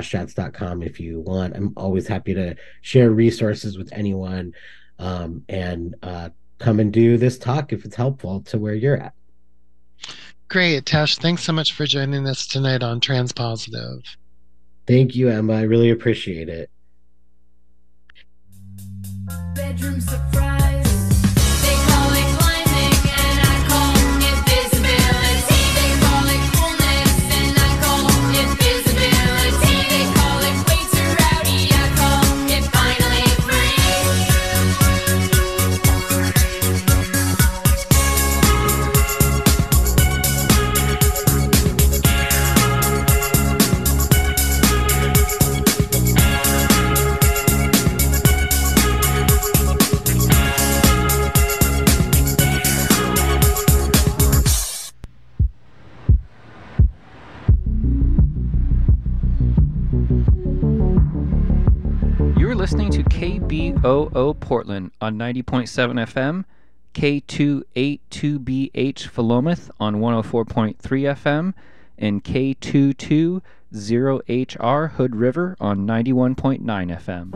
JazzChats.com if you want. I'm always happy to share resources with anyone, and come and do this talk if it's helpful to where you're at. Great. Tash, thanks so much for joining us tonight on Transpositive. Thank you, Emma. I really appreciate it. Bedroom surprise. They call it climbing and I call it visibility. They call it coolness and I call it visibility. They call it way too rowdy. I call it finally Listening to KBOO Portland on 90.7 FM, K282BH Philomath on 104.3 FM, and K220HR Hood River on 91.9 FM.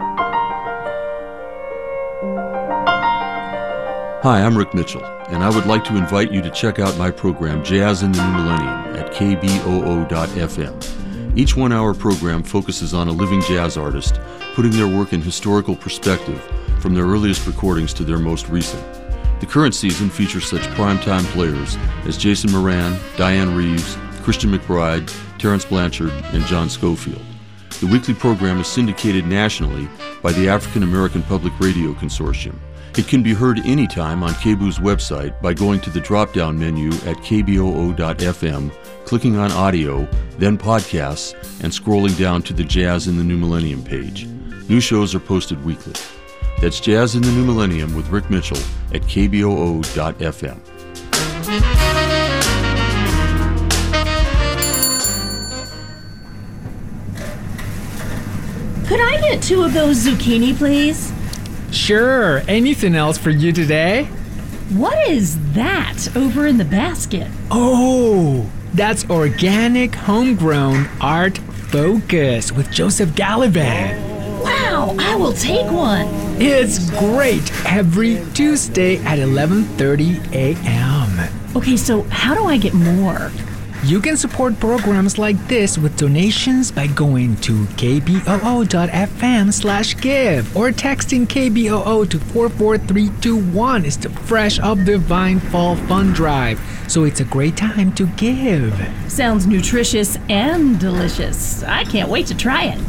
Hi, I'm Rick Mitchell, and I would like to invite you to check out my program Jazz in the New Millennium at KBOO.FM. Each one-hour program focuses on a living jazz artist, putting their work in historical perspective from their earliest recordings to their most recent. The current season features such primetime players as Jason Moran, Diane Reeves, Christian McBride, Terrence Blanchard, and John Schofield. The weekly program is syndicated nationally by the African American Public Radio Consortium. It can be heard anytime on KBOO's website by going to the drop-down menu at kboo.fm, clicking on audio, then podcasts, and scrolling down to the Jazz in the New Millennium page. New shows are posted weekly. That's Jazz in the New Millennium with Rick Mitchell at kboo.fm. Could I get 2 of those zucchini, please? Sure. Anything else for you today? What is that over in the basket? Oh, that's organic, homegrown art focus with Joseph Gallivan. Wow, I will take one. It's great every Tuesday at 11:30 a.m. Okay, so how do I get more? You can support programs like this with donations by going to kboo.fm/give or texting KBOO to 44321. It's the Fresh Up Divine Fall Fund Drive, so it's a great time to give. Sounds nutritious and delicious. I can't wait to try it.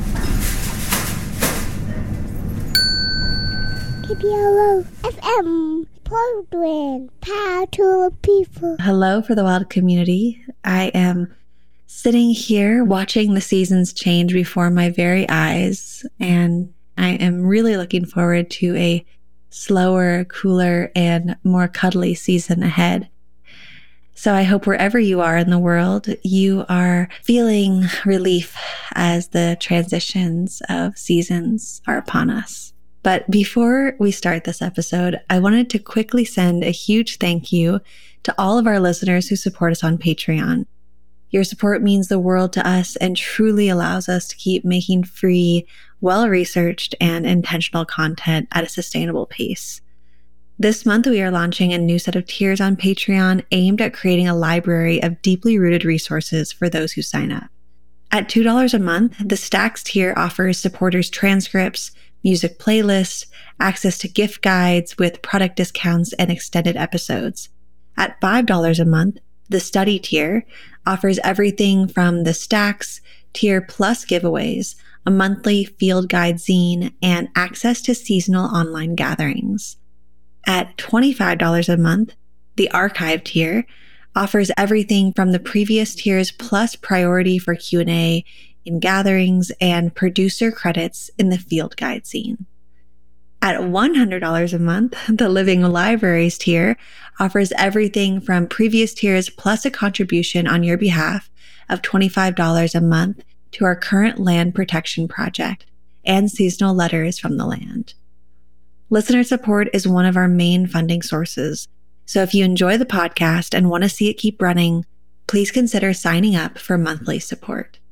KBOO FM. Portland, power to the people. Hello for the wild community. I am sitting here watching the seasons change before my very eyes, and I am really looking forward to a slower, cooler, and more cuddly season ahead. So I hope wherever you are in the world, you are feeling relief as the transitions of seasons are upon us. But before we start this episode, I wanted to quickly send a huge thank you to all of our listeners who support us on Patreon. Your support means the world to us and truly allows us to keep making free, well-researched, and intentional content at a sustainable pace. This month, we are launching a new set of tiers on Patreon aimed at creating a library of deeply rooted resources for those who sign up. At $2 a month, the Stacks tier offers supporters transcripts, music playlists, access to gift guides with product discounts and extended episodes. At $5 a month, the Study tier offers everything from the Stacks tier plus giveaways, a monthly field guide zine, and access to seasonal online gatherings. At $25 a month, the Archive tier offers everything from the previous tiers plus priority for Q&A in gatherings and producer credits in the field guide scene. At $100 a month, the Living Libraries tier offers everything from previous tiers plus a contribution on your behalf of $25 a month to our current land protection project and seasonal letters from the land. Listener support is one of our main funding sources, so if you enjoy the podcast and want to see it keep running, please consider signing up for monthly support.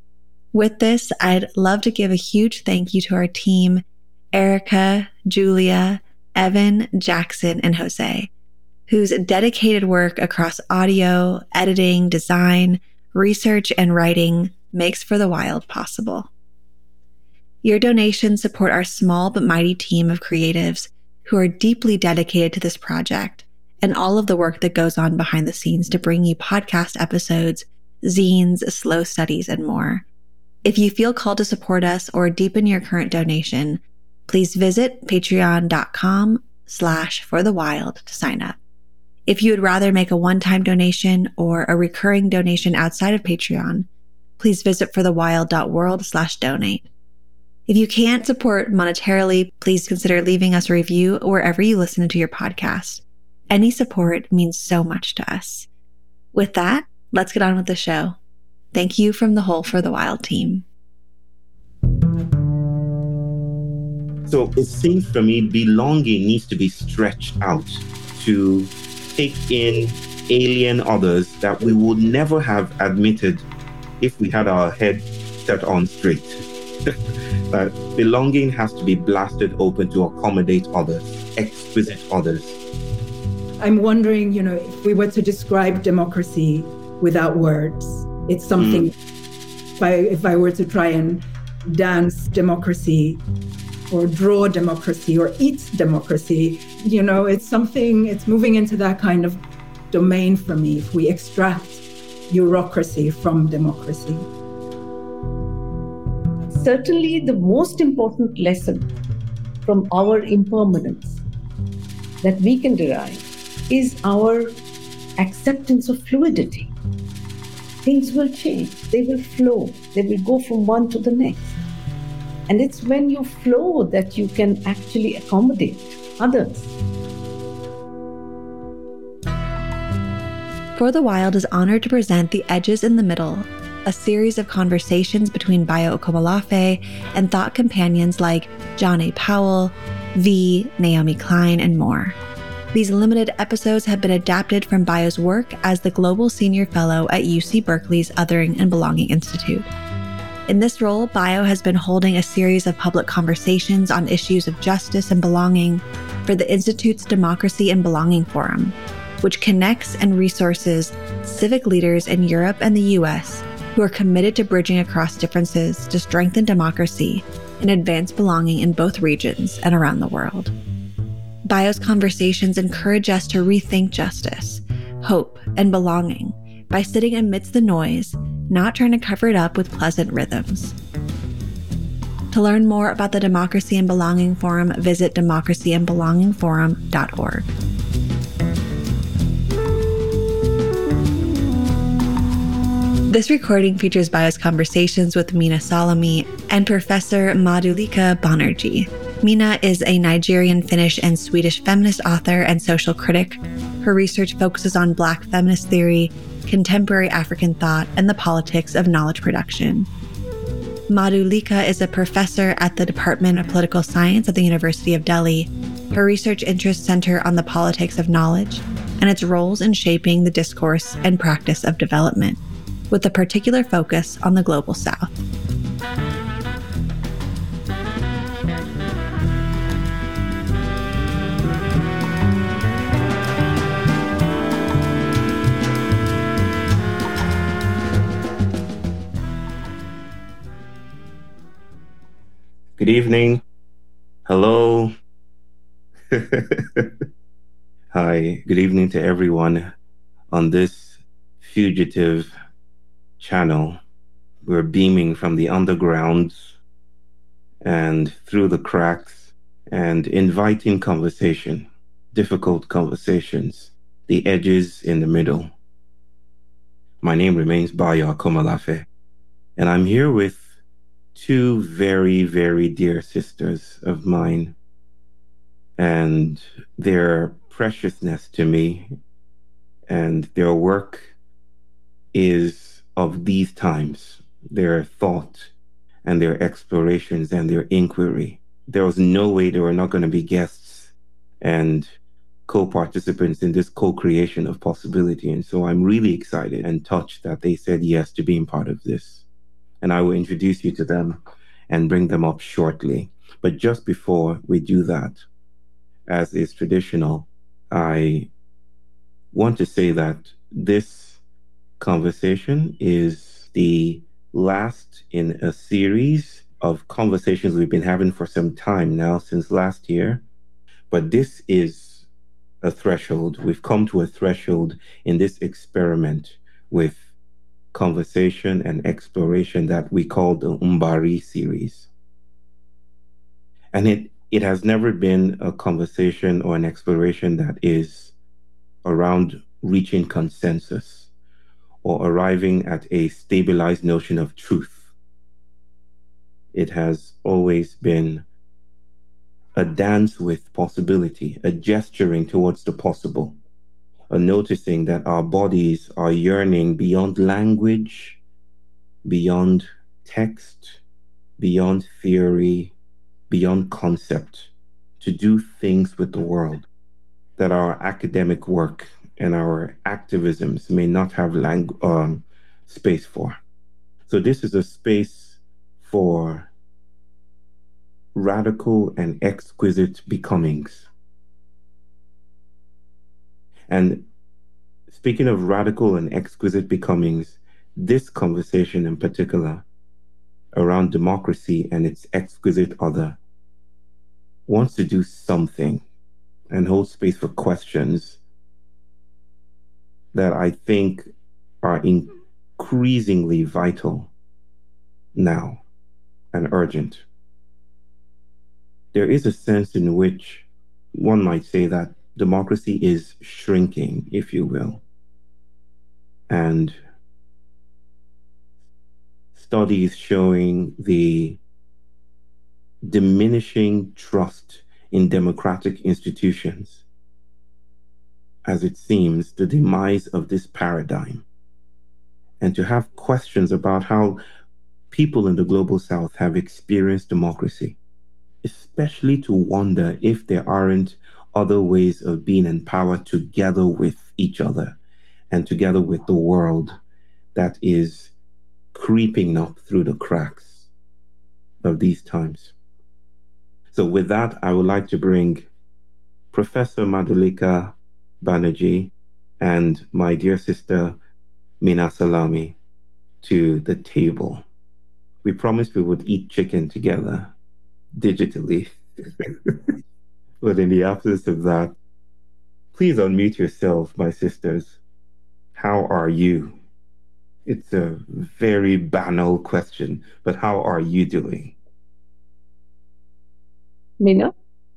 With this, I'd love to give a huge thank you to our team, Erica, Julia, Evan, Jackson, and Jose, whose dedicated work across audio, editing, design, research, and writing makes For the Wild possible. Your donations support our small but mighty team of creatives who are deeply dedicated to this project and all of the work that goes on behind the scenes to bring you podcast episodes, zines, slow studies, and more. If you feel called to support us or deepen your current donation, please visit patreon.com/forthewild to sign up. If you would rather make a one-time donation or a recurring donation outside of Patreon, please visit forthewild.world/donate. If you can't support monetarily, please consider leaving us a review wherever you listen to your podcast. Any support means so much to us. With that, let's get on with the show. Thank you from the whole For the Wild team. So it seems for me, belonging needs to be stretched out to take in alien others that we would never have admitted if we had our head set on straight. That belonging has to be blasted open to accommodate others, exquisite others. I'm wondering, if we were to describe democracy without words, it's something, if I were to try and dance democracy or draw democracy or eat democracy, it's something, it's moving into that kind of domain for me if we extract bureaucracy from democracy. Certainly the most important lesson from our impermanence that we can derive is our acceptance of fluidity. Things will change, they will flow, they will go from one to the next. And it's when you flow that you can actually accommodate others. For the Wild is honored to present The Edges in the Middle, a series of conversations between Bayo Akomolafe and thought companions like John A. Powell, V, Naomi Klein, and more. These limited episodes have been adapted from Bayo's work as the Global Senior Fellow at UC Berkeley's Othering and Belonging Institute. In this role, Bayo has been holding a series of public conversations on issues of justice and belonging for the Institute's Democracy and Belonging Forum, which connects and resources civic leaders in Europe and the US who are committed to bridging across differences to strengthen democracy and advance belonging in both regions and around the world. Bayo's conversations encourage us to rethink justice, hope, and belonging by sitting amidst the noise, not trying to cover it up with pleasant rhythms. To learn more about the Democracy and Belonging Forum, visit democracyandbelongingforum.org. This recording features Bayo's conversations with Mina Salami and Professor Madhulika Banerjee. Mina is a Nigerian, Finnish, and Swedish feminist author and social critic. Her research focuses on Black feminist theory, contemporary African thought, and the politics of knowledge production. Madhulika is a professor at the Department of Political Science at the University of Delhi. Her research interests center on the politics of knowledge and its roles in shaping the discourse and practice of development, with a particular focus on the Global South. Good evening. Hello. Hi, good evening to everyone on this fugitive channel. We're beaming from the underground and through the cracks and inviting conversation, difficult conversations, the edges in the middle. My name remains Bayo Akomolafe, and I'm here with two very, very dear sisters of mine, and their preciousness to me and their work is of these times, their thought and their explorations and their inquiry. There was no way they were not going to be guests and co-participants in this co-creation of possibility. And so I'm really excited and touched that they said yes to being part of this. and I will introduce you to them and bring them up shortly. But just before we do that, as is traditional, I want to say that this conversation is the last in a series of conversations we've been having for some time now, since last year. But this is a threshold. We've come to a threshold in this experiment with conversation and exploration that we call the Umbari series. And it has never been a conversation or an exploration that is around reaching consensus or arriving at a stabilized notion of truth. It has always been a dance with possibility, a gesturing towards the possible, a noticing that our bodies are yearning beyond language, beyond text, beyond theory, beyond concept, to do things with the world that our academic work and our activisms may not have space for. So this is a space for radical and exquisite becomings. And speaking of radical and exquisite becomings, this conversation in particular around democracy and its exquisite other wants to do something and hold space for questions that I think are increasingly vital now and urgent. There is a sense in which one might say that democracy is shrinking, if you will. And studies showing the diminishing trust in democratic institutions, as it seems, the demise of this paradigm, and to have questions about how people in the global south have experienced democracy, especially to wonder if there aren't other ways of being in power together with each other and together with the world that is creeping up through the cracks of these times. So with that, I would like to bring Professor Madhulika Banerjee and my dear sister Meena Salami to the table. We promised we would eat chicken together digitally. But in the absence of that, please unmute yourself, my sisters. How are you? It's a very banal question, but how are you doing? Meena?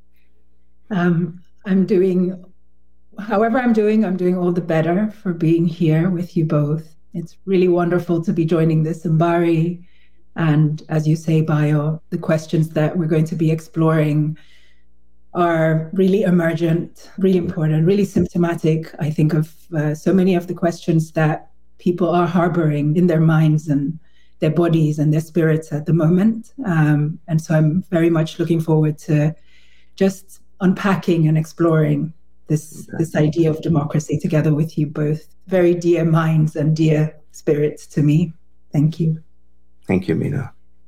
I'm doing, however I'm doing all the better for being here with you both. It's really wonderful to be joining this Umbari. And as you say, Bayo, the questions that we're going to be exploring are really emergent, really important, really symptomatic, I think, of so many of the questions that people are harboring in their minds and their bodies and their spirits at the moment. And so I'm very much looking forward to just unpacking and exploring this idea of democracy together with you both. Very dear minds and dear spirits to me. Thank you. Thank you, Meena.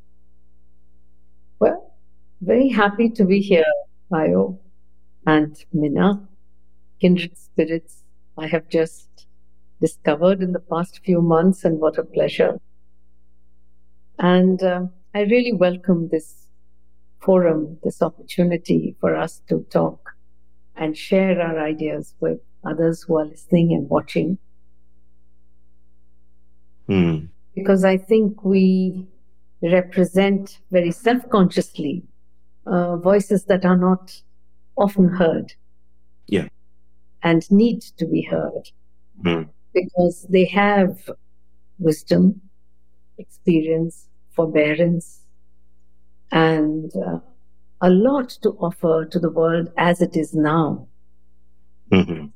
Well, very happy to be here, Bayo and Meena, kindred spirits I have just discovered in the past few months, and what a pleasure. And I really welcome this forum, this opportunity for us to talk and share our ideas with others who are listening and watching. Because I think we represent very self-consciously voices that are not often heard. Yeah. And need to be heard. Because they have wisdom, experience, forbearance, and a lot to offer to the world as it is now. And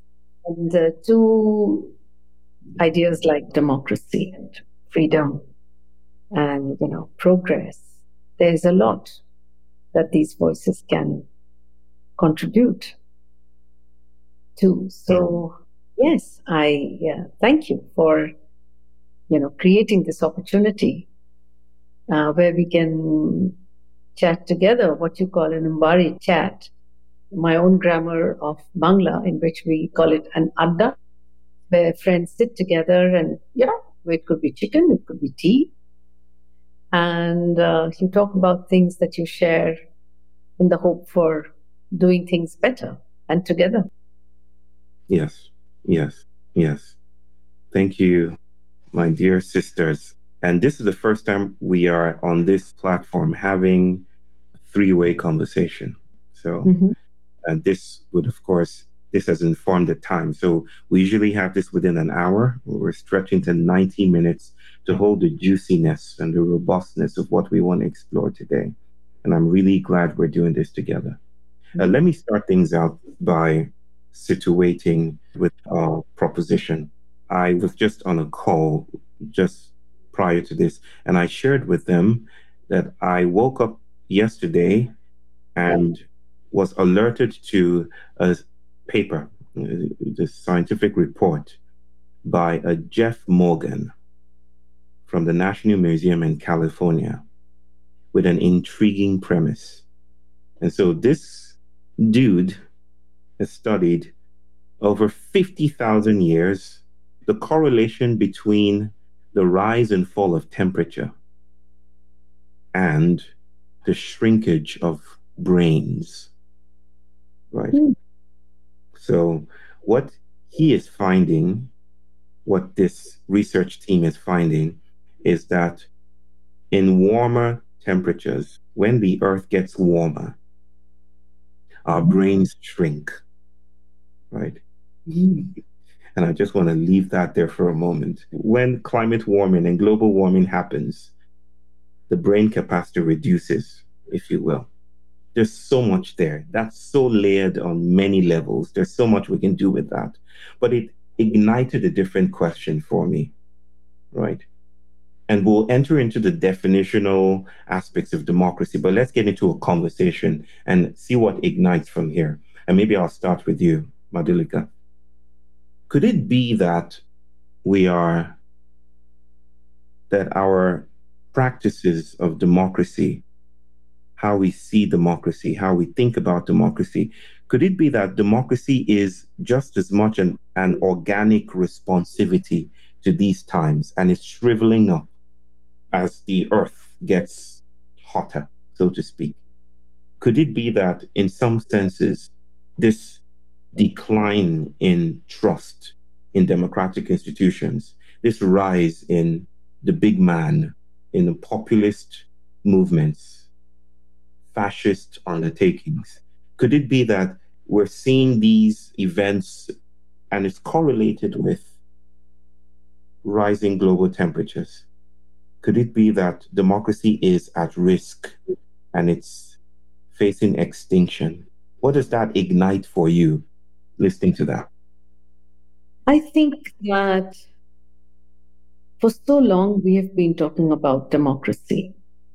to ideas like democracy and freedom and, progress, there's a lot that these voices can contribute to. So, yes, I thank you for, creating this opportunity where we can chat together, what you call an Mbari chat, my own grammar of Bangla, in which we call it an adda, where friends sit together and, it could be chicken, it could be tea. And you talk about things that you share in the hope for doing things better and together. Yes. Thank you, my dear sisters. And this is the first time we are on this platform having a three-way conversation. So, and this would, of course, this has informed the time. So we usually have this within an hour. We're stretching to 90 minutes to hold the juiciness and the robustness of what we want to explore today. And I'm really glad we're doing this together. Let me start things out by situating with our proposition. I was just on a call just prior to this, and I shared with them that I woke up yesterday and was alerted to a paper, the scientific report by a Jeff Morgan from the National Museum in California with an intriguing premise. And so this dude has studied over 50,000 years the correlation between the rise and fall of temperature and the shrinkage of brains, right? So what he is finding, what this research team is finding, is that in warmer temperatures, when the earth gets warmer, our brains shrink, right? And I just want to leave that there for a moment. When climate warming and global warming happens, the brain capacity reduces, if you will. There's so much there. That's so layered on many levels. There's so much we can do with that. But it ignited a different question for me, right? And we'll enter into the definitional aspects of democracy, but let's get into a conversation and see what ignites from here. And maybe I'll start with you, Madhulika. Could it be that our practices of democracy, how we see democracy, how we think about democracy, could it be that democracy is just as much an organic responsivity to these times, and it's shriveling up as the earth gets hotter, so to speak? Could it be that in some senses, this decline in trust in democratic institutions, this rise in the big man, in the populist movements, fascist undertakings, could it be that we're seeing these events and it's correlated with rising global temperatures? Could it be that democracy is at risk and it's facing extinction? What does that ignite for you, listening to that? I think that for so long we have been talking about democracy.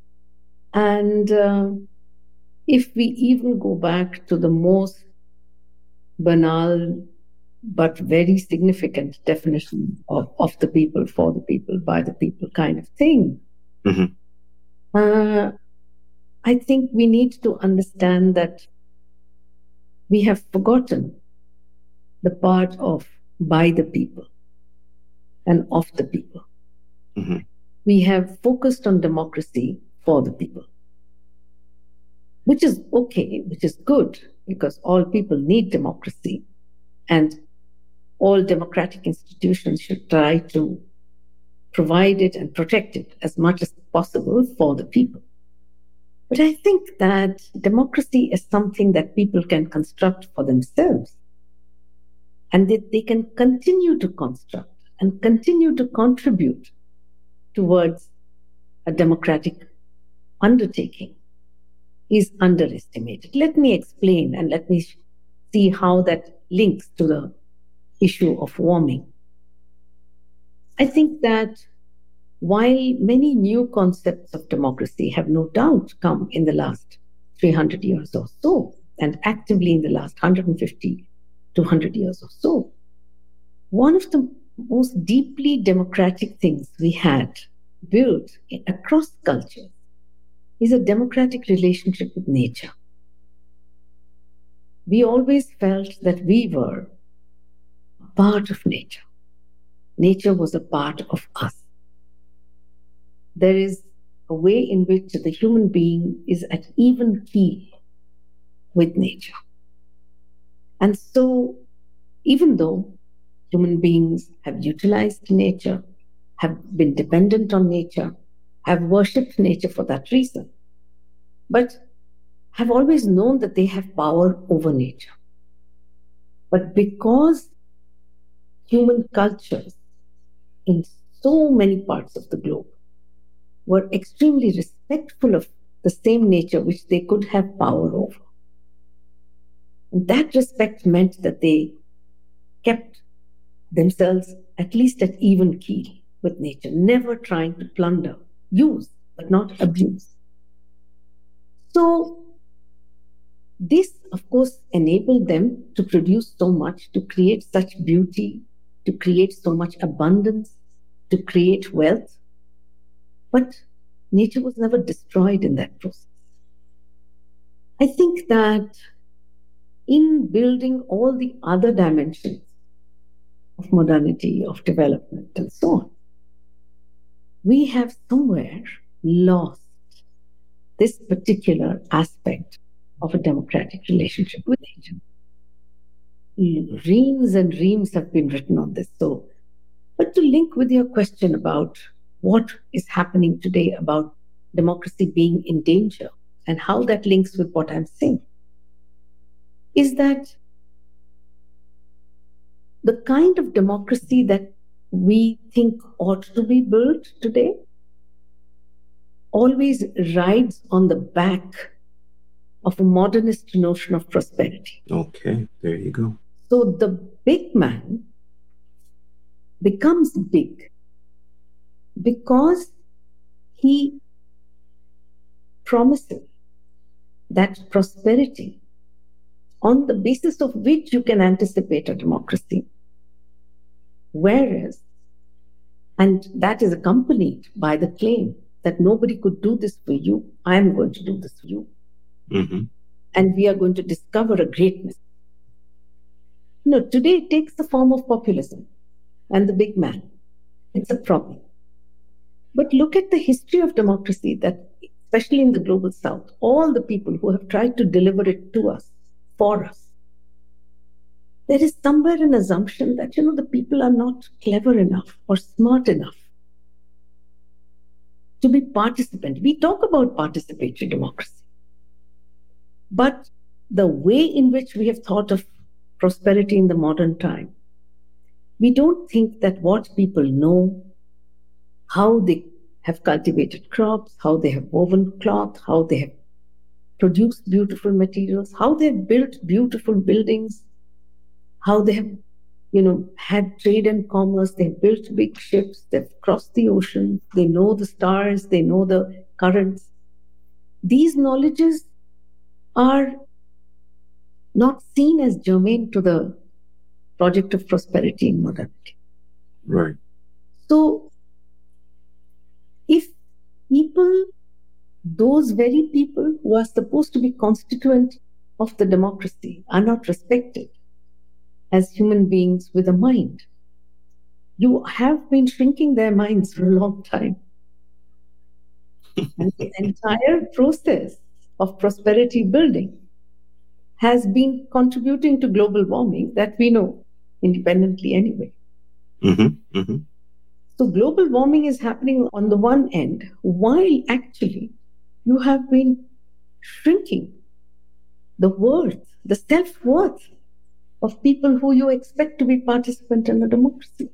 And if we even go back to the most banal but very significant definition of the people, for the people, by the people kind of thing, I think we need to understand that we have forgotten the part of by the people and of the people. We have focused on democracy for the people, which is okay, which is good, because all people need democracy, and all democratic institutions should try to provide it and protect it as much as possible for the people. But I think that democracy is something that people can construct for themselves, and that they can continue to construct and continue to contribute towards a democratic undertaking is underestimated. Let me explain, and let me see how that links to the issue of warming. I think that while many new concepts of democracy have no doubt come in the last 300 years or so, and actively in the last 150, 200 years or so, one of the most deeply democratic things we had built across cultures is a democratic relationship with nature. We always felt that we were a part of nature. Nature was a part of us. There is a way in which the human being is at even keel with nature. And so, even though human beings have utilized nature, have been dependent on nature, have worshipped nature for that reason, but have always known that they have power over nature. But because human cultures in so many parts of the globe were extremely respectful of the same nature which they could have power over, and that respect meant that they kept themselves at least at even keel with nature, never trying to plunder, use, but not abuse. So, this, of course, enabled them to produce so much, to create such beauty, to create so much abundance, to create wealth. But nature was never destroyed in that process. I think that in building all the other dimensions of modernity, of development, and so on, we have somewhere lost this particular aspect of a democratic relationship with nature. Reams and reams have been written on this. So, but to link with your question about what is happening today about democracy being in danger and how that links with what I'm saying, is that the kind of democracy that we think ought to be built today always rides on the back of a modernist notion of prosperity. Okay, there you go. So the big man becomes big because he promises that prosperity on the basis of which you can anticipate a democracy. Whereas, and that is accompanied by the claim that nobody could do this for you, I am going to do this for you. Mm-hmm. And we are going to discover a greatness. No, today it takes the form of populism and the big man. It's a problem. But look at the history of democracy, that especially in the global south, all the people who have tried to deliver it to us, for us, there is somewhere an assumption that, the people are not clever enough or smart enough to be participant. We talk about participatory democracy. But the way in which we have thought of prosperity in the modern time, we don't think that what people know, how they have cultivated crops, how they have woven cloth, how they have produced beautiful materials, how they have built beautiful buildings, how they have, had trade and commerce, they've built big ships, they've crossed the ocean, they know the stars, they know the currents. These knowledges are not seen as germane to the project of prosperity in modernity. Right. So, if people, those very people who are supposed to be constituent of the democracy, are not respected as human beings with a mind, you have been shrinking their minds for a long time. And the entire process of prosperity building has been contributing to global warming that we know independently anyway. Mm-hmm. Mm-hmm. So global warming is happening on the one end, while actually you have been shrinking the worth, the self-worth of people who you expect to be participant in a democracy.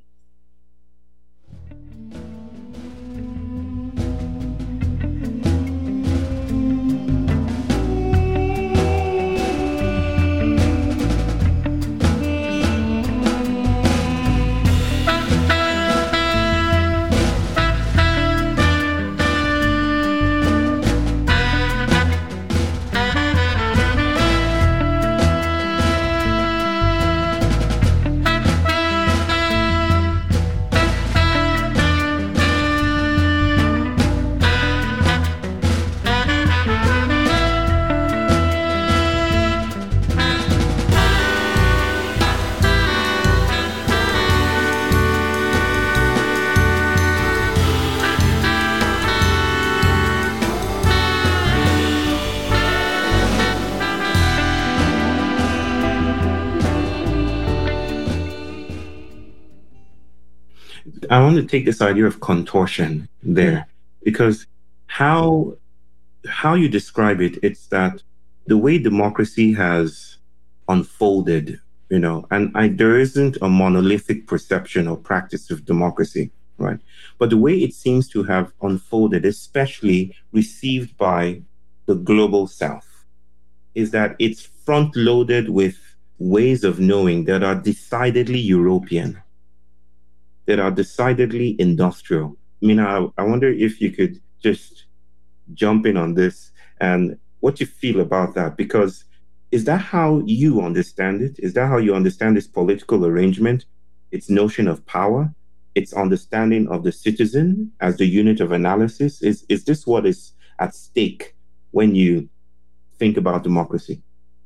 I want to take this idea of contortion there, because how you describe it, it's that the way democracy has unfolded, and there isn't a monolithic perception or practice of democracy, right? But the way it seems to have unfolded, especially received by the global South, is that it's front-loaded with ways of knowing that are decidedly European, that are decidedly industrial. I wonder if you could just jump in on this and what you feel about that, because is that how you understand it? Is that how you understand this political arrangement, its notion of power, its understanding of the citizen as the unit of analysis? Is this what is at stake when you think about democracy?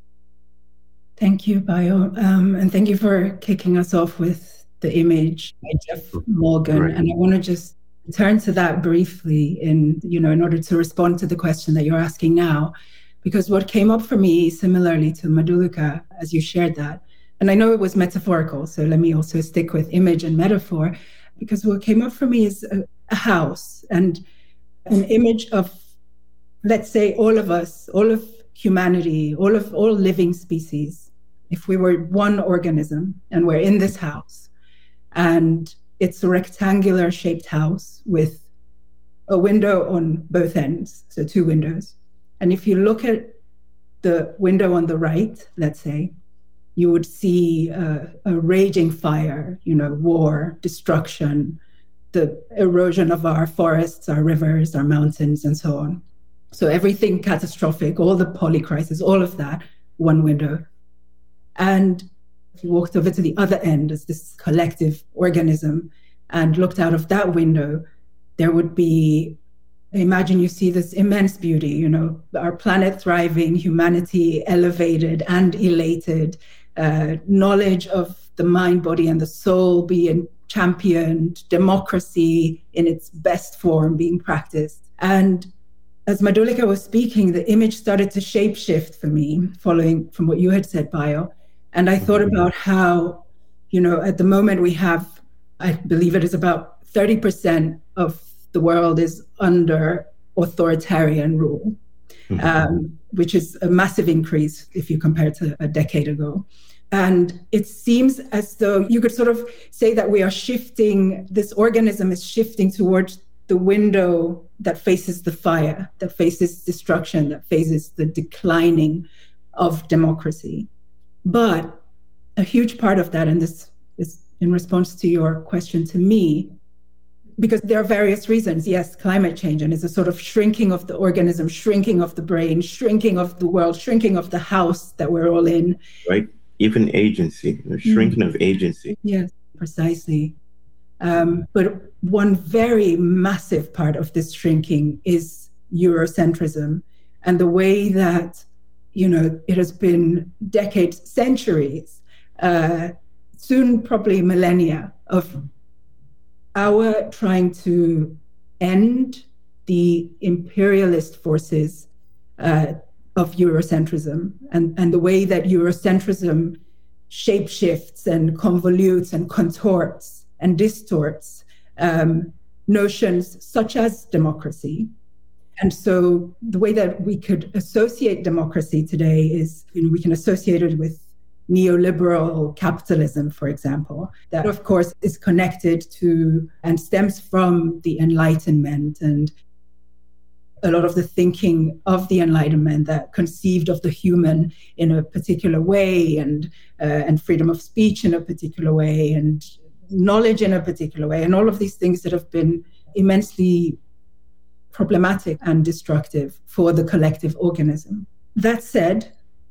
Thank you, Bayo. And thank you for kicking us off with the image by Jeff Morgan. Right. And I want to just turn to that briefly in order to respond to the question that you're asking now, because what came up for me similarly to Madhulika, as you shared that, and I know it was metaphorical, so let me also stick with image and metaphor, because what came up for me is a house and an image of, let's say, all of us, all of humanity, all living species. If we were one organism and we're in this house, and it's a rectangular shaped house with a window on both ends, so 2 windows. And if you look at the window on the right, let's say, you would see a raging fire, war, destruction, the erosion of our forests, our rivers, our mountains, and so on. So everything catastrophic, all the polycrisis, all of that, one window. And if you walked over to the other end as this collective organism and looked out of that window, there would be, imagine you see this immense beauty, our planet thriving, humanity elevated and elated, knowledge of the mind, body, and the soul being championed, democracy in its best form being practiced. And as Madhulika was speaking, the image started to shapeshift for me, following from what you had said, Bayo. And I thought about how, at the moment we have, I believe it is about 30% of the world is under authoritarian rule, which is a massive increase if you compare to a decade ago. And it seems as though you could sort of say that we are shifting, this organism is shifting towards the window that faces the fire, that faces destruction, that faces the declining of democracy. But a huge part of that, and this is in response to your question to me, because there are various reasons. Yes, climate change, and it's a sort of shrinking of the organism, shrinking of the brain, shrinking of the world, shrinking of the house that we're all in. Right. Even agency, shrinking of agency. Yes, precisely. But one very massive part of this shrinking is Eurocentrism, and the way that, it has been decades, centuries, soon probably millennia of our trying to end the imperialist forces of Eurocentrism, and the way that Eurocentrism shapeshifts and convolutes and contorts and distorts notions such as democracy. And so the way that we could associate democracy today is, we can associate it with neoliberal capitalism, for example, that of course is connected to and stems from the Enlightenment and a lot of the thinking of the Enlightenment that conceived of the human in a particular way, and freedom of speech in a particular way, and knowledge in a particular way, and all of these things that have been immensely problematic and destructive for the collective organism. That said,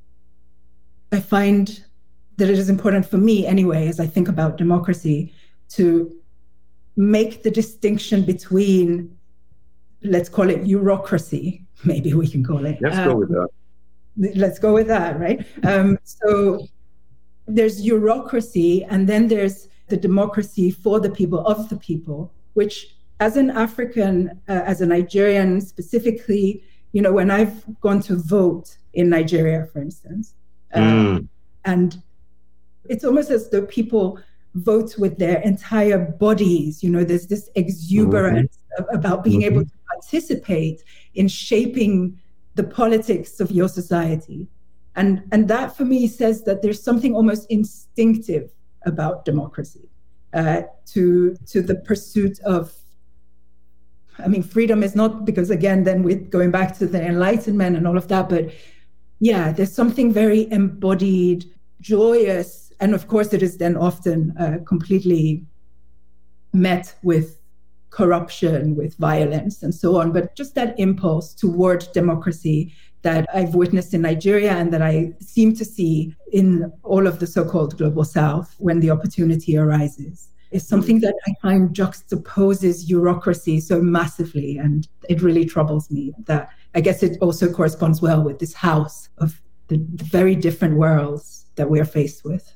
I find that it is important for me anyway, as I think about democracy, to make the distinction between, let's call it bureaucracy, maybe we can call it. Let's go with that. Let's go with that, right? So there's bureaucracy, and then there's the democracy for the people, of the people, which as an African, as a Nigerian specifically, when I've gone to vote in Nigeria, for instance, and it's almost as though people vote with their entire bodies. There's this exuberance about being able to participate in shaping the politics of your society. And that for me says that there's something almost instinctive about democracy, to the pursuit of, freedom is not, because again, then we're going back to the Enlightenment and all of that, but yeah, there's something very embodied, joyous, and of course it is then often completely met with corruption, with violence and so on, but just that impulse toward democracy that I've witnessed in Nigeria and that I seem to see in all of the so-called global South when the opportunity arises, is something that I find juxtaposes bureaucracy so massively, and it really troubles me. That I guess it also corresponds well with this house of the very different worlds that we're faced with.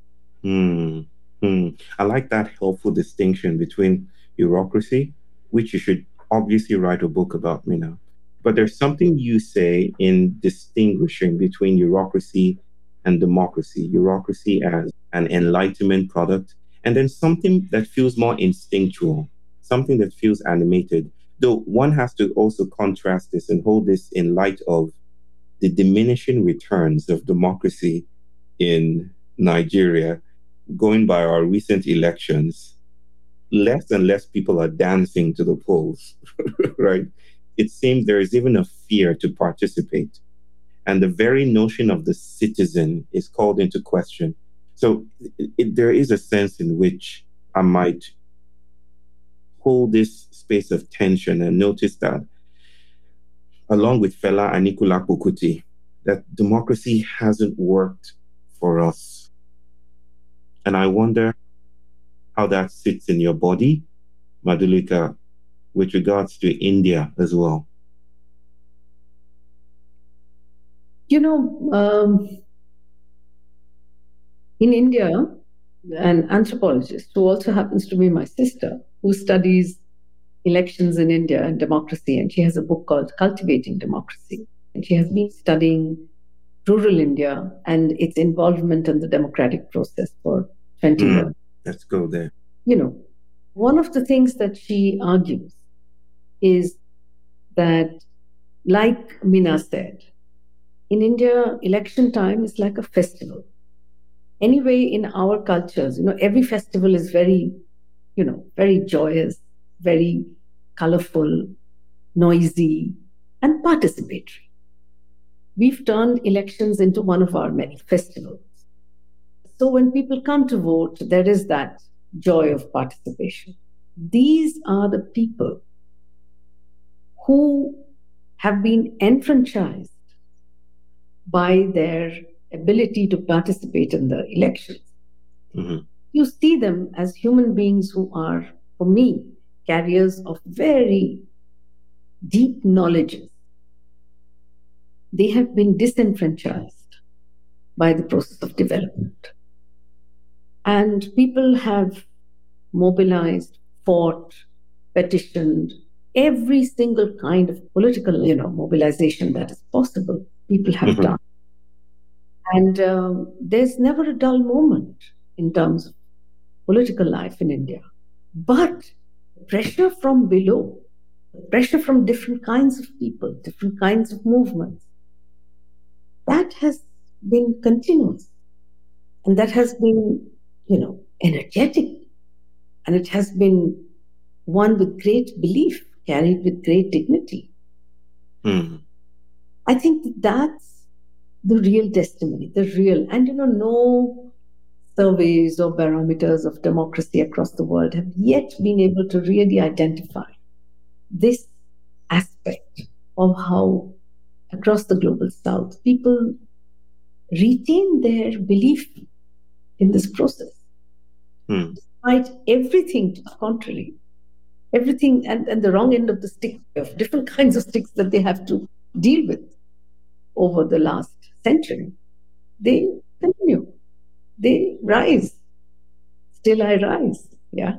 I like that helpful distinction between bureaucracy, which you should obviously write a book about, Mina. But there's something you say in distinguishing between bureaucracy and democracy. Bureaucracy as an Enlightenment product, and then something that feels more instinctual, something that feels animated. Though one has to also contrast this and hold this in light of the diminishing returns of democracy in Nigeria, going by our recent elections. Less and less people are dancing to the polls, right? It seems there is even a fear to participate. And the very notion of the citizen is called into question. So there is a sense in which I might hold this space of tension and notice that, along with Fela Anikulapo Kuti, that democracy hasn't worked for us. And I wonder how that sits in your body, Madhulika, with regards to India as well. In India, an anthropologist who also happens to be my sister, who studies elections in India and democracy, and she has a book called Cultivating Democracy. And she has been studying rural India and its involvement in the democratic process for 20 years. Let's go there. One of the things that she argues is that, like Mina said, in India, election time is like a festival. Anyway, in our cultures, every festival is very, very joyous, very colorful, noisy, and participatory. We've turned elections into one of our many festivals. So when people come to vote, there is that joy of participation. These are the people who have been enfranchised by their ability to participate in the elections. You see them as human beings who are, for me, carriers of very deep knowledges. They have been disenfranchised by the process of development. And people have mobilized, fought, petitioned, every single kind of political, mobilization that is possible, people have done. And there's never a dull moment in terms of political life in India. But pressure from below, pressure from different kinds of people, different kinds of movements, that has been continuous. And that has been, energetic. And it has been one with great belief, carried with great dignity. I think that's the real testimony, and no surveys or barometers of democracy across the world have yet been able to really identify this aspect of how across the global South people retain their belief in this process. Despite everything to the contrary, everything and the wrong end of the stick, of different kinds of sticks that they have to deal with over the last century, they continue. They rise. Still I rise. Yeah.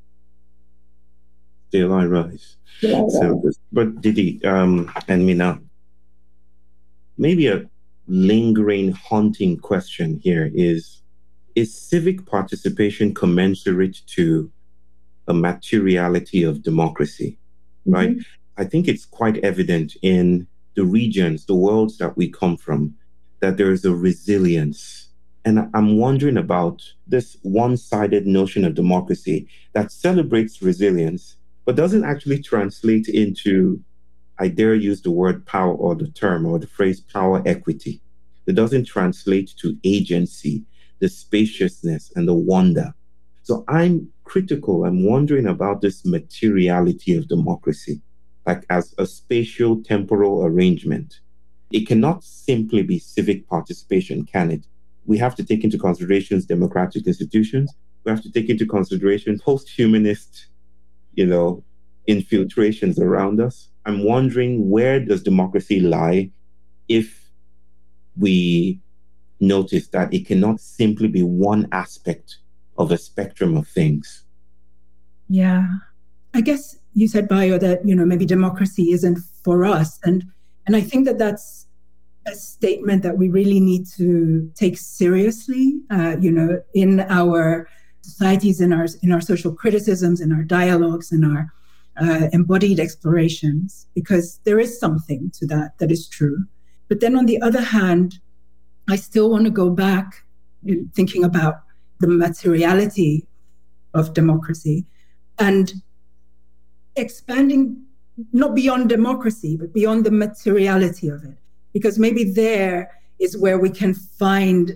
Still I rise. But Didi and Mina, maybe a lingering, haunting question here is, is civic participation commensurate to a materiality of democracy, right? I think it's quite evident in the regions, the worlds that we come from, that there is a resilience. And I'm wondering about this one-sided notion of democracy that celebrates resilience, but doesn't actually translate into, I dare use the word power or the term or the phrase power equity. It doesn't translate to agency, the spaciousness and the wonder. So I'm critical. I'm wondering about this materiality of democracy, like as a spatial temporal arrangement. It cannot simply be civic participation, can it? We have to take into consideration democratic institutions. We have to take into consideration post-humanist, infiltrations around us. I'm wondering, where does democracy lie if we notice that it cannot simply be one aspect of a spectrum of things? Yeah. I guess you said, Bayo, that, maybe democracy isn't for us. And I think that that's a statement that we really need to take seriously, in our societies, in our social criticisms, in our dialogues, in our embodied explorations, because there is something to that is true. But then on the other hand, I still want to go back in thinking about the materiality of democracy and expanding not beyond democracy, but beyond the materiality of it. Because maybe there is where we can find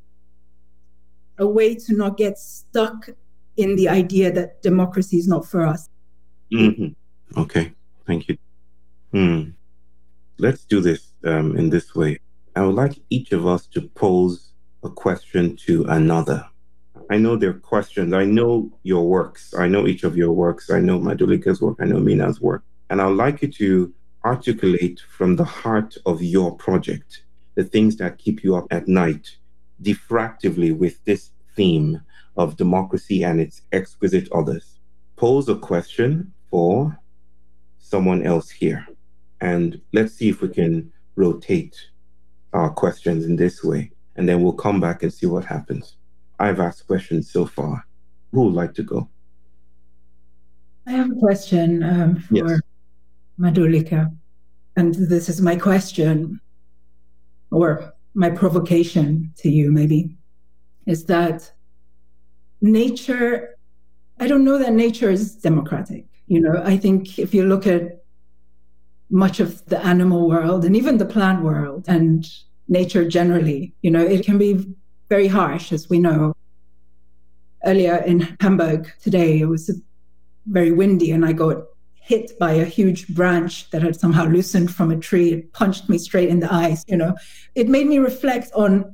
a way to not get stuck in the idea that democracy is not for us. Mm-hmm. Okay, thank you. Let's do this in this way. I would like each of us to pose a question to another. I know there are questions. I know your works. I know each of your works. I know Madhulika's work. I know Mina's work. And I would like you to articulate from the heart of your project the things that keep you up at night, diffractively with this theme of democracy and its exquisite others. Pose a question for someone else here. And let's see if we can rotate our questions in this way. And then we'll come back and see what happens. I've asked questions so far. Who would like to go? I have a question for Madhulika. And this is my question, or my provocation to you, maybe, is that nature, I don't know that nature is democratic. I think if you look at much of the animal world and even the plant world and nature generally, it can be very harsh, as we know. Earlier in Hamburg today, it was very windy and I got hit by a huge branch that had somehow loosened from a tree. It punched me straight in the eyes. It made me reflect on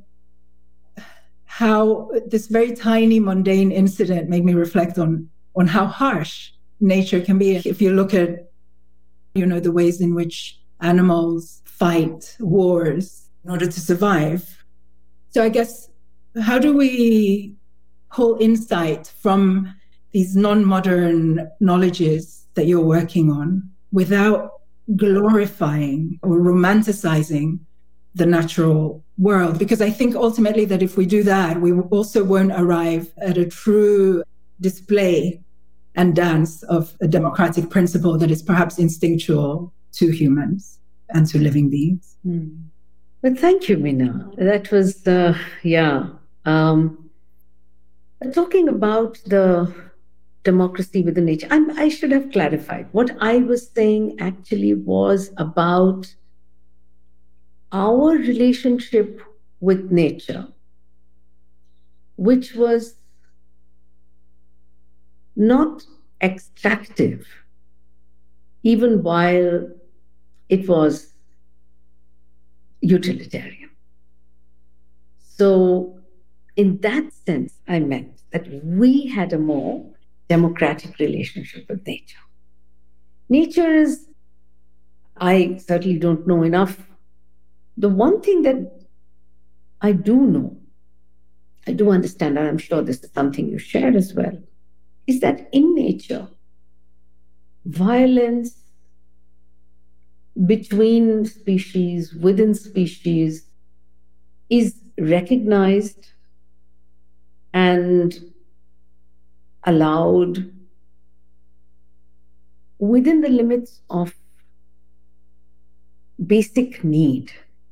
how this very tiny, mundane incident made me reflect on how harsh nature can be. If you look at, the ways in which animals fight wars in order to survive. So I guess, how do we pull insight from these non-modern knowledges that you're working on without glorifying or romanticizing the natural world? Because I think ultimately that if we do that, we also won't arrive at a true display and dance of a democratic principle that is perhaps instinctual to humans and to living beings. Well, thank you, Mina. That was, talking about the democracy within nature. I should have clarified. What I was saying actually was about our relationship with nature, which was not extractive, even while it was utilitarian. So in that sense, I meant that we had a more democratic relationship with nature. Nature is, I certainly don't know enough. The one thing that I do know, I do understand, and I'm sure this is something you share as well, is that in nature, violence between species, within species, is recognized and allowed, within the limits of basic need,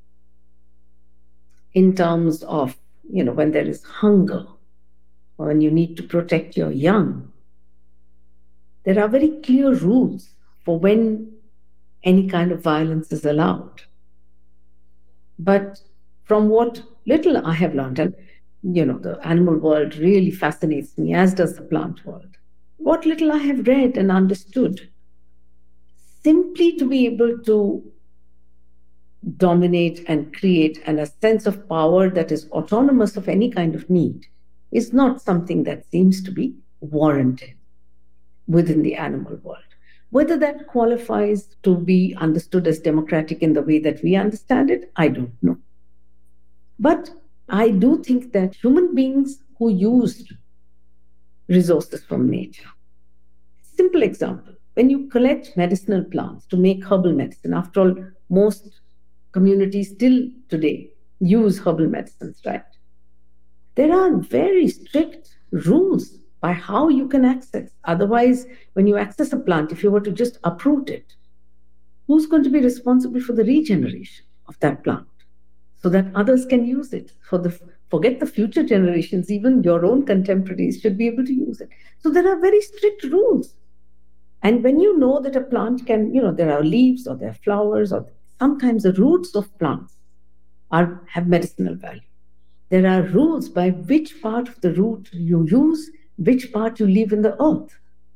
in terms of, when there is hunger, or when you need to protect your young, there are very clear rules for when any kind of violence is allowed. But from what little I have learned, and the animal world really fascinates me, as does the plant world. What little I have read and understood, simply to be able to dominate and create a sense of power that is autonomous of any kind of need is not something that seems to be warranted within the animal world. Whether that qualifies to be understood as democratic in the way that we understand it, I don't know. But I do think that human beings who used resources from nature, simple example, when you collect medicinal plants to make herbal medicine, after all, most communities still today use herbal medicines, right? There are very strict rules by how you can access. Otherwise, when you access a plant, if you were to just uproot it, who's going to be responsible for the regeneration of that plant so that others can use it? Forget the future generations, even your own contemporaries should be able to use it. So there are very strict rules. And when you know that a plant can, there are leaves or there are flowers, or sometimes the roots of plants have medicinal value. There are rules by which part of the root you use, which part you leave in the earth.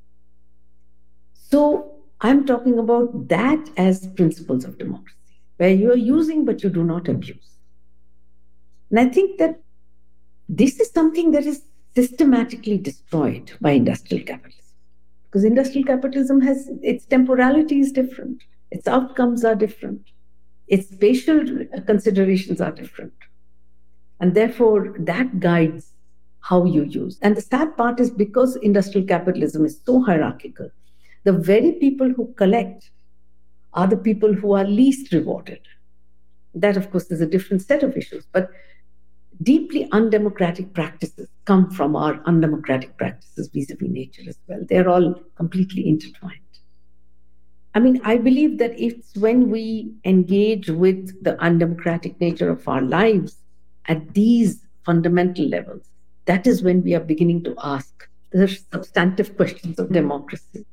So I'm talking about that as principles of democracy, where you are using but you do not abuse. And I think that this is something that is systematically destroyed by industrial capitalism. Because industrial capitalism has, its temporality is different, its outcomes are different, its spatial considerations are different. And therefore, that guides how you use. And the sad part is, because industrial capitalism is so hierarchical, the very people who collect are the people who are least rewarded. That, of course, is a different set of issues. But deeply undemocratic practices come from our undemocratic practices vis-a-vis nature as well. They're all completely intertwined. I mean, I believe that it's when we engage with the undemocratic nature of our lives at these fundamental levels, that is when we are beginning to ask the substantive questions of democracy.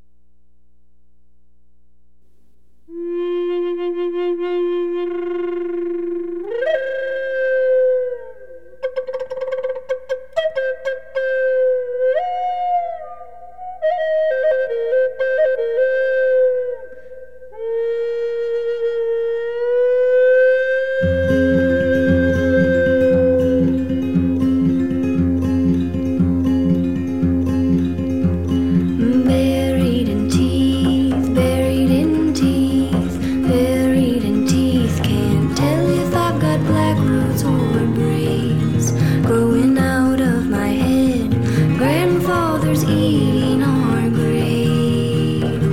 Buried in teeth, buried in teeth, buried in teeth. Can't tell if I've got black roots or braids growing out of my head. Grandfather's eating our graves.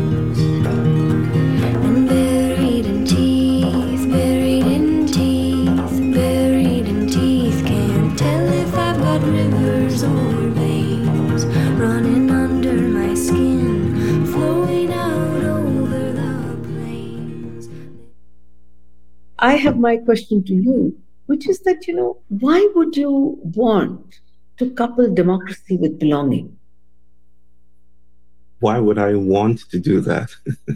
And buried in teeth, buried in teeth, buried in teeth. Can't tell if I've got rivers or veins running under my skin, flowing out over the plains. I have my question to you, which is that, why would you want to couple democracy with belonging? Why would I want to do that?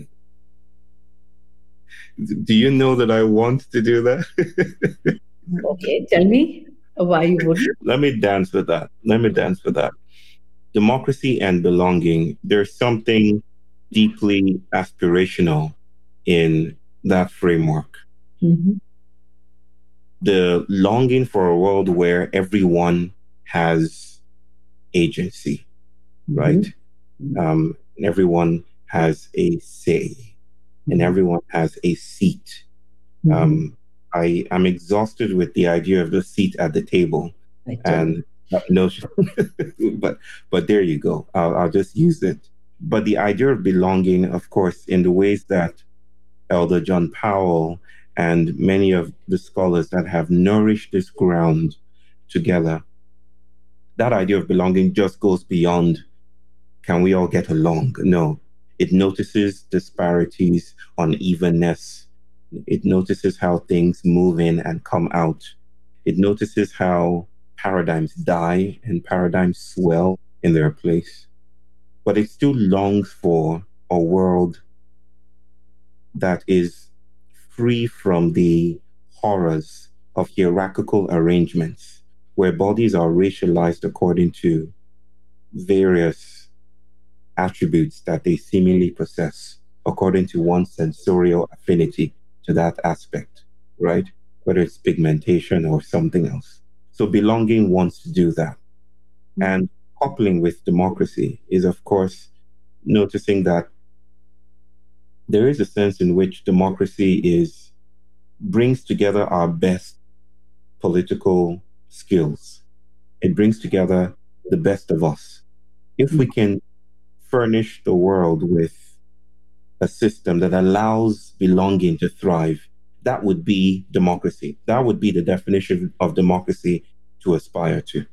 Do you know that I want to do that? Okay, tell me why you wouldn't. Let me dance with that. Democracy and belonging, there's something deeply aspirational in that framework. Mhm. The longing for a world where everyone has agency, right? Everyone has a say, and everyone has a seat. I am exhausted with the idea of the seat at the table, and no, but there you go. I'll just use it. But the idea of belonging, of course, in the ways that Elder John Powell and many of the scholars that have nourished this ground together that idea of belonging just goes beyond, can we all get along? No, it notices disparities, unevenness. It notices how things move in and come out. It notices how paradigms die and paradigms swell in their place. But it still longs for a world that is free from the horrors of hierarchical arrangements, where bodies are racialized according to various attributes that they seemingly possess, according to one's sensorial affinity to that aspect, right? Whether it's pigmentation or something else. So belonging wants to do that. And coupling with democracy is, of course, noticing that there is a sense in which democracy brings together our best political skills. It brings together the best of us. If we can furnish the world with a system that allows belonging to thrive, that would be democracy. That would be the definition of democracy to aspire to.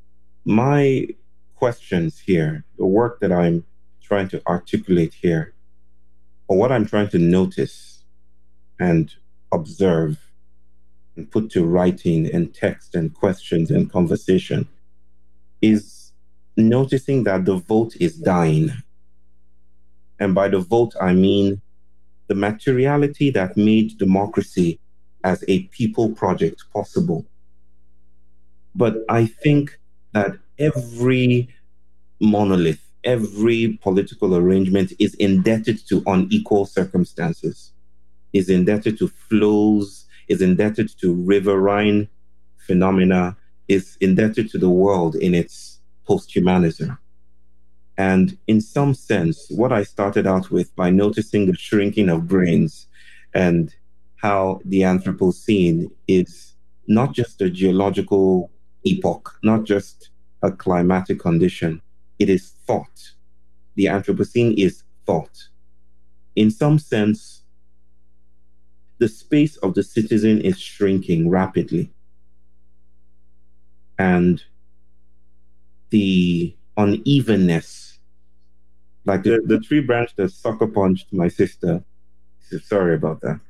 My questions here, the work that I'm trying to articulate here, or what I'm trying to notice and observe and put to writing and text and questions and conversation, is noticing that the vote is dying. And by the vote, I mean the materiality that made democracy as a people project possible. But I think that every monolith, every political arrangement is indebted to unequal circumstances, is indebted to flows, is indebted to riverine phenomena, is indebted to the world in its posthumanism. And in some sense, what I started out with by noticing the shrinking of brains and how the Anthropocene is not just a geological epoch, not just a climatic condition, it is thought. The Anthropocene is thought. In some sense, the space of the citizen is shrinking rapidly. And the unevenness, like the tree branch that sucker punched my sister, sorry about that.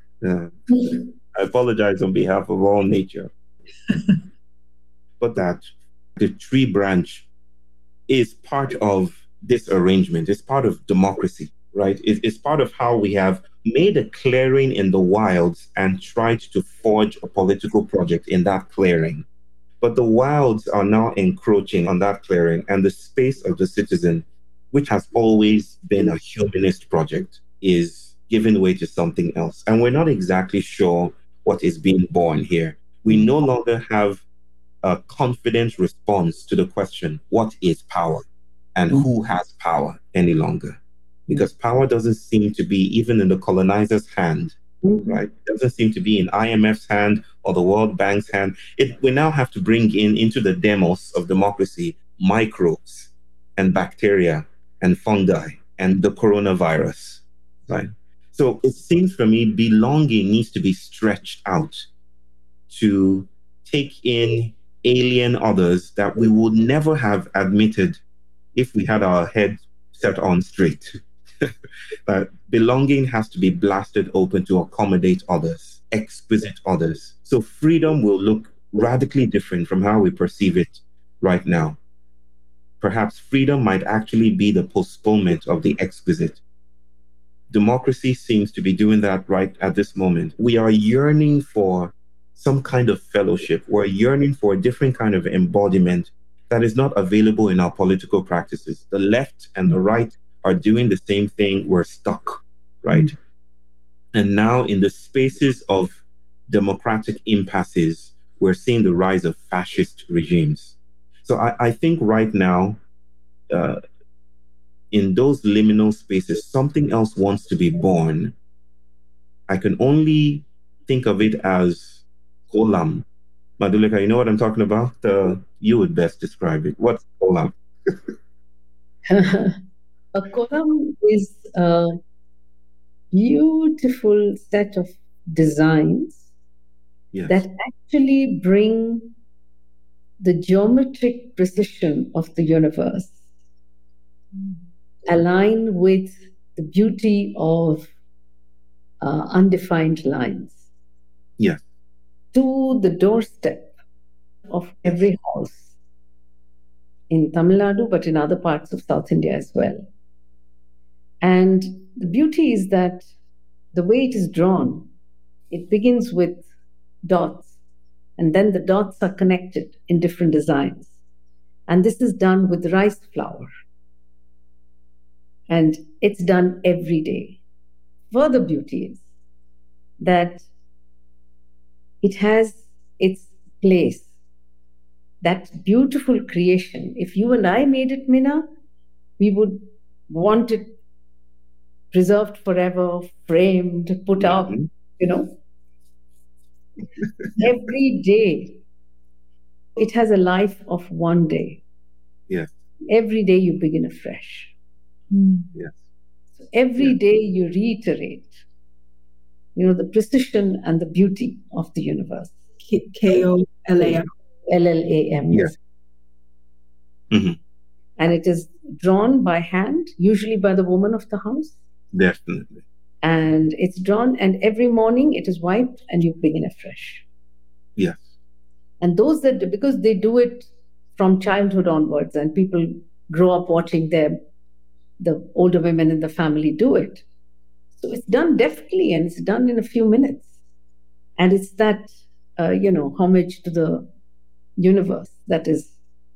I apologize on behalf of all nature. But that the tree branch is part of this arrangement, it's part of democracy, right? It's part of how we have made a clearing in the wilds and tried to forge a political project in that clearing. But the wilds are now encroaching on that clearing, and the space of the citizen, which has always been a humanist project, is giving way to something else. And we're not exactly sure what is being born here. We no longer have a confident response to the question, what is power and who has power any longer? Because power doesn't seem to be even in the colonizer's hand, right? It doesn't seem to be in IMF's hand or the World Bank's hand. We now have to bring into the demos of democracy microbes and bacteria and fungi and the coronavirus, right? So it seems for me belonging needs to be stretched out to take in alien others that we would never have admitted if we had our head set on straight. Belonging has to be blasted open to accommodate others, exquisite others. So freedom will look radically different from how we perceive it right now. Perhaps freedom might actually be the postponement of the exquisite. Democracy seems to be doing that right at this moment. We are yearning for some kind of fellowship. We're yearning for a different kind of embodiment that is not available in our political practices. The left and the right are doing the same thing. We're stuck, right? And now in the spaces of democratic impasses, we're seeing the rise of fascist regimes. So I think right now, in those liminal spaces, something else wants to be born. I can only think of it as Kolam. Madhulika, you know what I'm talking about? You would best describe it. What's Kolam? A kolam is a beautiful set of designs that actually bring the geometric precision of the universe align with the beauty of undefined lines. Yes. To the doorstep of every house in Tamil Nadu, but in other parts of South India as well. And the beauty is that the way it is drawn, it begins with dots, and then the dots are connected in different designs. And this is done with rice flour. And it's done every day. Further beauty is that it has its place. That beautiful creation, if you and I made it, Mina, we would want it preserved forever, framed, put up, you know. Every day, it has a life of one day. Yes. Every day you begin afresh. Yes. So every day you reiterate, you know, the precision and the beauty of the universe. KOLAM. LLAM. Yes. Mm-hmm. And it is drawn by hand, usually by the woman of the house. Definitely. And it's drawn, and every morning it is wiped and you begin afresh. Yes. And those that, because they do it from childhood onwards, and people grow up watching the older women in the family do it. So it's done deftly and it's done in a few minutes. And it's that, homage to the universe that is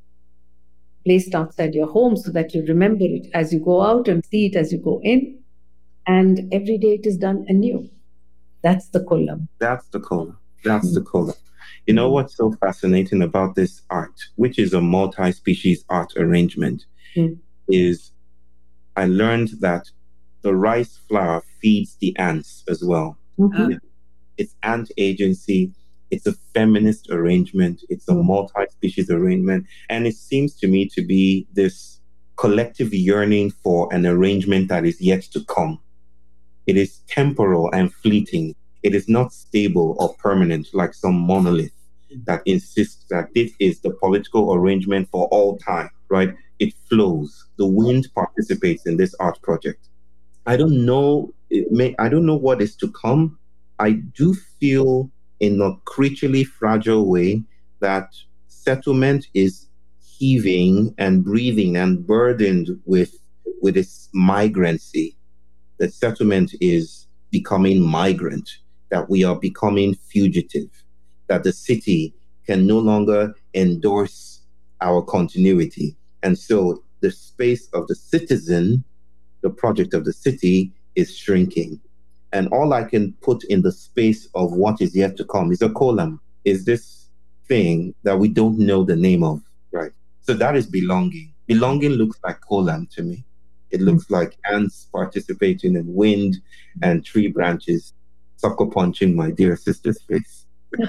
placed outside your home so that you remember it as you go out and see it as you go in. And every day it is done anew. That's the kolam. That's the kolam. That's the kolam. You know what's so fascinating about this art, which is a multi-species art arrangement, is I learned that the rice flour feeds the ants as well. Mm-hmm. It's ant agency. It's a feminist arrangement. It's a multi-species arrangement. And it seems to me to be this collective yearning for an arrangement that is yet to come. It is temporal and fleeting. It is not stable or permanent like some monolith that insists that this is the political arrangement for all time, right? It flows. The wind participates in this art project. I don't know what is to come. I do feel in a creaturely fragile way that settlement is heaving and breathing and burdened with its migrancy. That settlement is becoming migrant, that we are becoming fugitive, that the city can no longer endorse our continuity. And so the space of the citizen, the project of the city, is shrinking. And all I can put in the space of what is yet to come is a kolam, is this thing that we don't know the name of, right? So that is belonging. Belonging looks like kolam to me. It looks like ants participating in wind and tree branches, sucker punching my dear sister's face.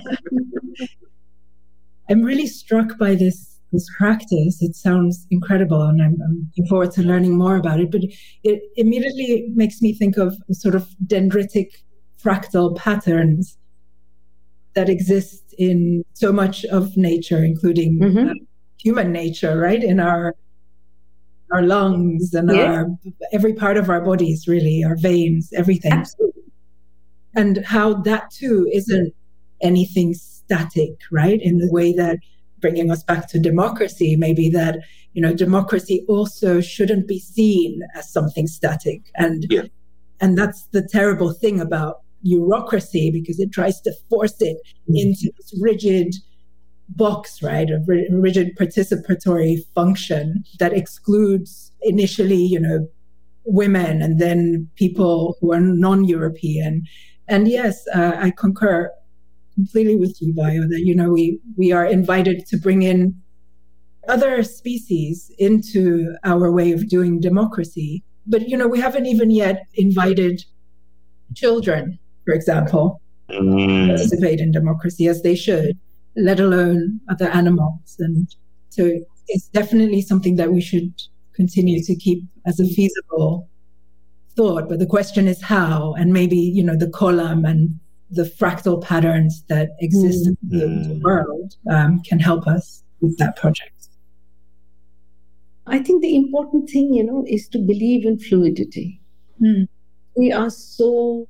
I'm really struck by this practice. It sounds incredible, and I'm looking forward to learning more about it. But it immediately makes me think of sort of dendritic fractal patterns that exist in so much of nature, including human nature, right? In our lungs and every part of our bodies, really, our veins, everything. Absolutely. And how that too isn't anything static, right? In the way that, bringing us back to democracy, maybe that, democracy also shouldn't be seen as something static. And that's the terrible thing about bureaucracy, because it tries to force it into this rigid box, right? A rigid participatory function that excludes initially, women and then people who are non-European. And yes, I concur completely with you, Bayo, that, we are invited to bring in other species into our way of doing democracy. But, we haven't even yet invited children, for example, to participate in democracy as they should, let alone other animals. And so it's definitely something that we should continue to keep as a feasible thought. But the question is how, and maybe, the kolam and the fractal patterns that exist in the world can help us. with that project? I think the important thing, is to believe in fluidity. We are so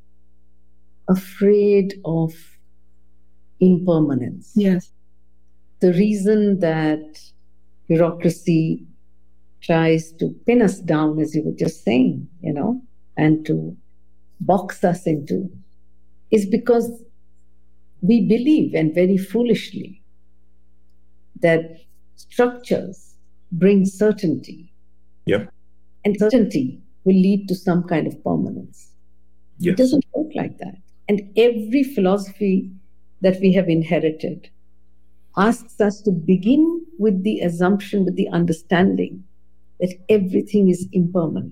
afraid of impermanence. Yes. The reason that bureaucracy tries to pin us down, as you were just saying, and to box us into, is because we believe, and very foolishly, that structures bring certainty. Yep. And certainty will lead to some kind of permanence. Yes. It doesn't work like that. And every philosophy that we have inherited asks us to begin with the assumption, with the understanding that everything is impermanent.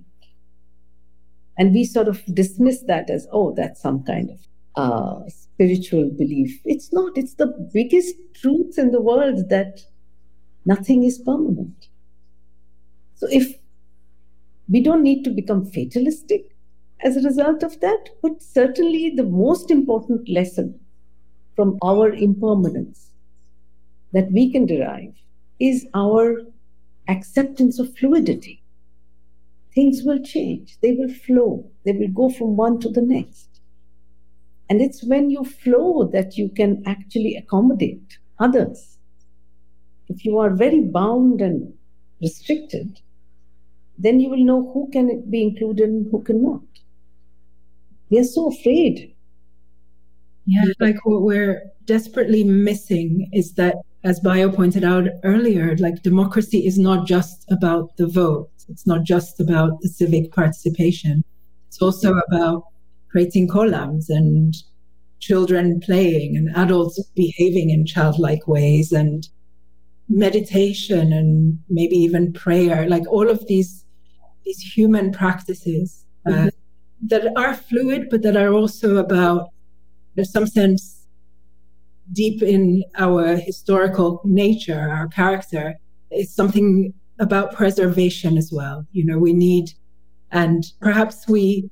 And we sort of dismiss that as, that's some kind of spiritual belief. It's not. It's the biggest truth in the world that nothing is permanent. So if we don't need to become fatalistic as a result of that, but certainly the most important lesson from our impermanence that we can derive is our acceptance of fluidity. Things will change, they will flow, they will go from one to the next. And it's when you flow that you can actually accommodate others. If you are very bound and restricted, then you will know who can be included and who cannot. We are so afraid. Yeah, like what we're desperately missing is that, as Bio pointed out earlier, like democracy is not just about the vote. It's not just about the civic participation. It's also about creating columns and children playing and adults behaving in childlike ways and meditation and maybe even prayer, like all of these human practices that are fluid, but that are also about, there's some sense deep in our historical nature, our character, is something about preservation as well. We need, and perhaps we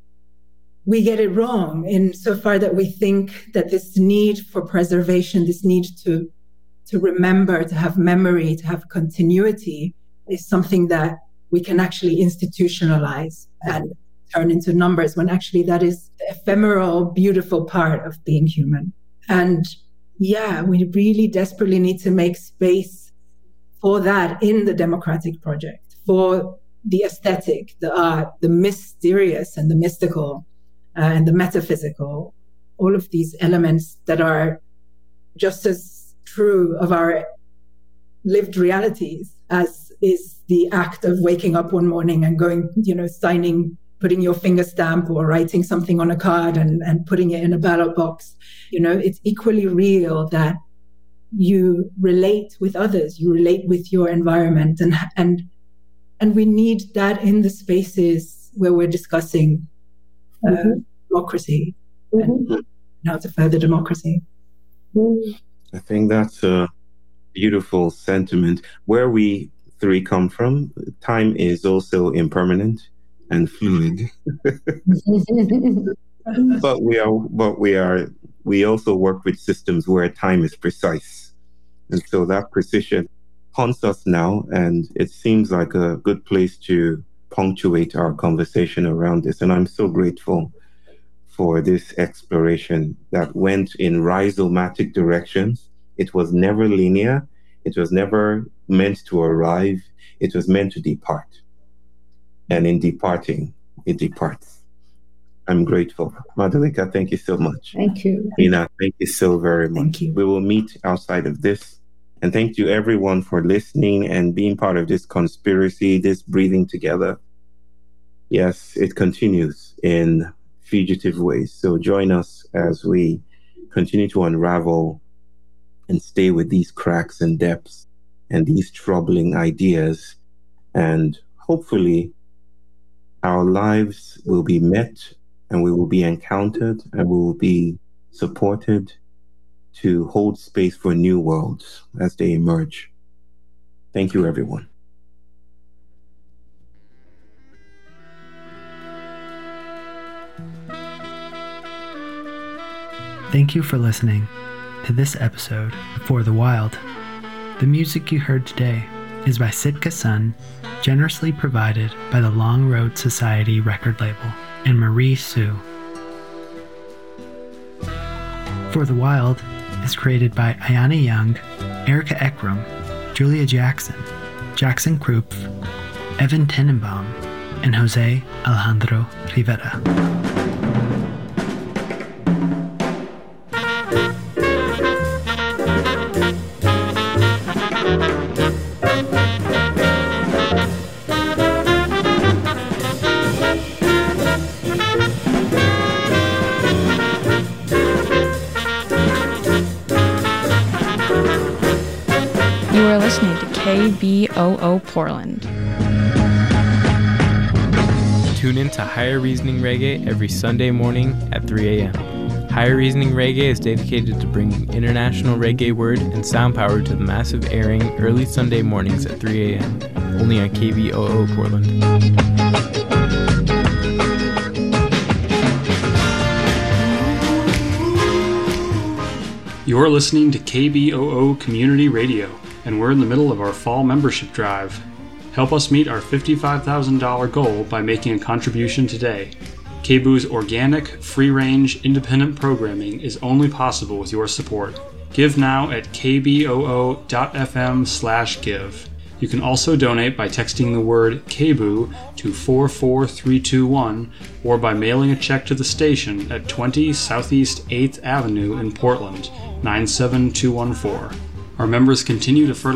get it wrong insofar that we think that this need for preservation, this need to remember, to have memory, to have continuity, is something that we can actually institutionalize and turn into numbers, when actually that is the ephemeral, beautiful part of being human. And yeah, we really desperately need to make space for that in the democratic project, for the aesthetic, the art, the mysterious and the mystical and the metaphysical, all of these elements that are just as true of our lived realities as is the act of waking up one morning and going, signing, putting your finger stamp or writing something on a card and putting it in a ballot box. It's equally real that you relate with others, you relate with your environment, and we need that in the spaces where we're discussing democracy and how to further democracy. I think that's a beautiful sentiment. Where we three come from, time is also impermanent and fluid. but we also work with systems where time is precise. And so that precision haunts us now, and it seems like a good place to punctuate our conversation around this. And I'm so grateful for this exploration that went in rhizomatic directions. It was never linear. It was never meant to arrive. It was meant to depart. And in departing, it departs. I'm grateful. Madhulika, thank you so much. Thank you. Ina, thank you so very much. Thank you. We will meet outside of this. And thank you everyone for listening and being part of this conspiracy, this breathing together. Yes, it continues in fugitive ways. So join us as we continue to unravel and stay with these cracks and depths and these troubling ideas. And hopefully our lives will be met and we will be encountered and we will be supported to hold space for new worlds as they emerge. Thank you, everyone. Thank you for listening to this episode of For the Wild. The music you heard today is by Sitka Sun, generously provided by the Long Road Society record label, and Marie Sue. For the Wild is created by Ayana Young, Erica Ekram, Julia Jackson, Jackson Krupp, Evan Tenenbaum, and Jose Alejandro Rivera. You are listening to KBOO Portland. Tune in to Higher Reasoning Reggae every Sunday morning at 3 a.m. Higher Reasoning Reggae is dedicated to bringing international reggae word and sound power to the massive airing early Sunday mornings at 3 a.m. only on KBOO Portland. You're listening to KBOO Community Radio, and we're in the middle of our fall membership drive. Help us meet our $55,000 goal by making a contribution today. KBOO's organic, free-range, independent programming is only possible with your support. Give now at kboo.fm/give. You can also donate by texting the word KBOO to 44321 or by mailing a check to the station at 20 Southeast 8th Avenue in Portland, 97214. Our members continue to fertilize